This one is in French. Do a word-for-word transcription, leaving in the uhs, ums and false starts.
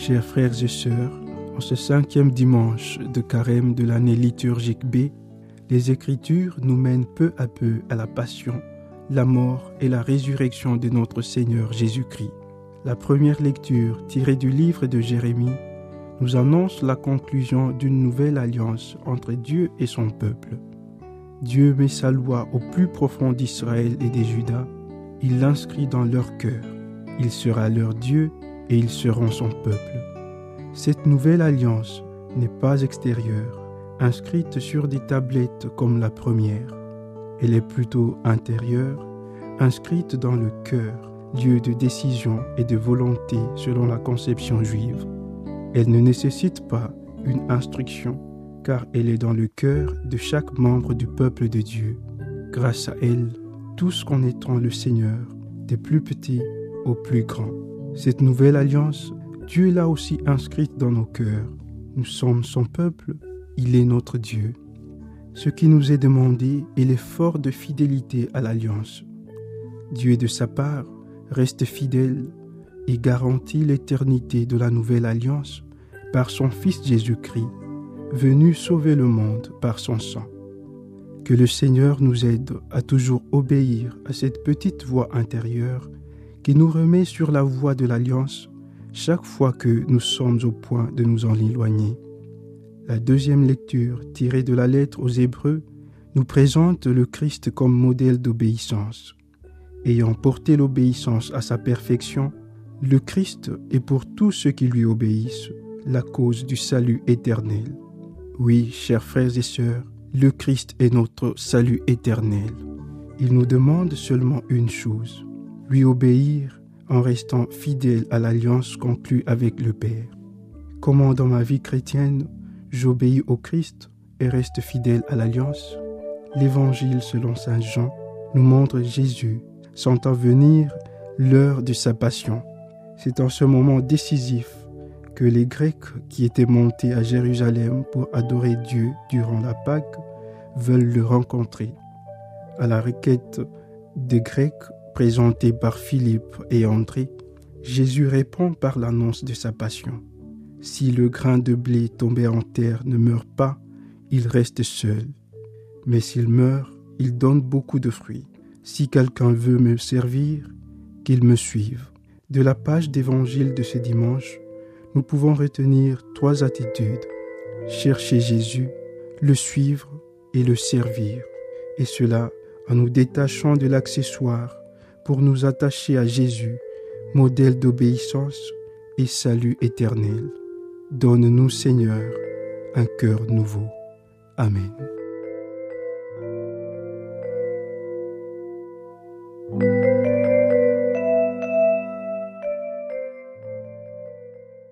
Chers frères et sœurs, en ce cinquième dimanche de carême de l'année liturgique B, les Écritures nous mènent peu à peu à la passion, la mort et la résurrection de notre Seigneur Jésus-Christ. La première lecture, tirée du livre de Jérémie, nous annonce la conclusion d'une nouvelle alliance entre Dieu et son peuple. Dieu met sa loi au plus profond d'Israël et des Judas. Il l'inscrit dans leur cœur. Il sera leur Dieu et ils seront son peuple. Cette nouvelle alliance n'est pas extérieure, inscrite sur des tablettes comme la première. Elle est plutôt intérieure, inscrite dans le cœur, lieu de décision et de volonté selon la conception juive. Elle ne nécessite pas une instruction, car elle est dans le cœur de chaque membre du peuple de Dieu. Grâce à elle, tous connaîtront le Seigneur, des plus petits aux plus grands. Cette nouvelle alliance, Dieu l'a aussi inscrite dans nos cœurs. Nous sommes son peuple, il est notre Dieu. Ce qui nous est demandé est l'effort de fidélité à l'alliance. Dieu, de sa part, reste fidèle et garantit l'éternité de la nouvelle alliance par son Fils Jésus-Christ, venu sauver le monde par son sang. Que le Seigneur nous aide à toujours obéir à cette petite voix intérieure qui nous remet sur la voie de l'alliance chaque fois que nous sommes au point de nous en éloigner. La deuxième lecture, tirée de la lettre aux Hébreux, nous présente le Christ comme modèle d'obéissance. Ayant porté l'obéissance à sa perfection, le Christ est pour tous ceux qui lui obéissent la cause du salut éternel. Oui, chers frères et sœurs, le Christ est notre salut éternel. Il nous demande seulement une chose, lui obéir en restant fidèle à l'alliance conclue avec le Père. Comment dans ma vie chrétienne, j'obéis au Christ et reste fidèle à l'alliance? L'Évangile selon saint Jean nous montre Jésus sentant venir l'heure de sa passion. C'est en ce moment décisif que les Grecs qui étaient montés à Jérusalem pour adorer Dieu durant la Pâque veulent le rencontrer. À la requête des Grecs présentée par Philippe et André, Jésus répond par l'annonce de sa passion. Si le grain de blé tombé en terre ne meurt pas, il reste seul. Mais s'il meurt, il donne beaucoup de fruits. Si quelqu'un veut me servir, qu'il me suive. De la page d'évangile de ce dimanche, nous pouvons retenir trois attitudes. Chercher Jésus, le suivre et le servir. Et cela en nous détachant de l'accessoire pour nous attacher à Jésus, modèle d'obéissance et salut éternel. Donne-nous, Seigneur, un cœur nouveau. Amen.